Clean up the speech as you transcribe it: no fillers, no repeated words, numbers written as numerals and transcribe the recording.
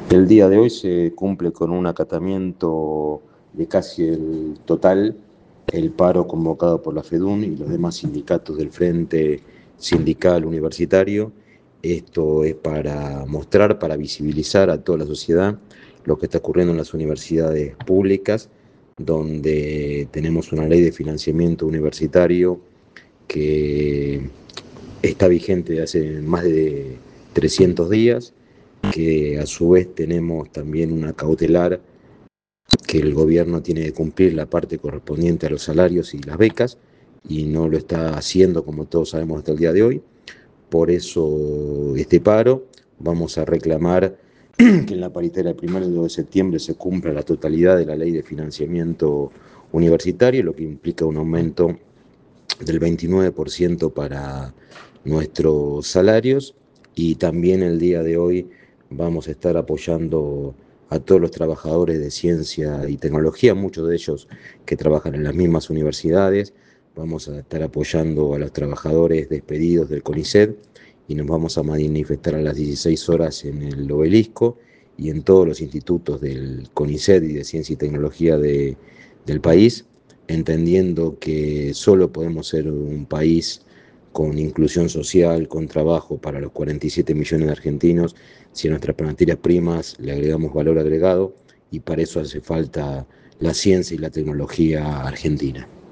El día de hoy se cumple con un acatamiento de casi el total el paro convocado por la FEDUN y los demás sindicatos del Frente Sindical Universitario. Esto es para mostrar, para visibilizar a toda la sociedad lo que está ocurriendo en las universidades públicas, donde tenemos una ley de financiamiento universitario que está vigente hace más de 300 días, que a su vez tenemos también una cautelar que el gobierno tiene que cumplir la parte correspondiente a los salarios y las becas, y no lo está haciendo, como todos sabemos, hasta el día de hoy. Por eso este paro. Vamos a reclamar que en la paritaria del 1 y 2 de septiembre se cumpla la totalidad de la ley de financiamiento universitario, lo que implica un aumento del 29% para nuestros salarios. Y también el día de hoy vamos a estar apoyando a todos los trabajadores de ciencia y tecnología, muchos de ellos que trabajan en las mismas universidades. Vamos a estar apoyando a los trabajadores despedidos del CONICET y nos vamos a manifestar a las 16 horas en el Obelisco y en todos los institutos del CONICET y de ciencia y tecnología del país, entendiendo que solo podemos ser un país con inclusión social, con trabajo para los 47 millones de argentinos, si a nuestras materias primas le agregamos valor agregado, y para eso hace falta la ciencia y la tecnología argentina.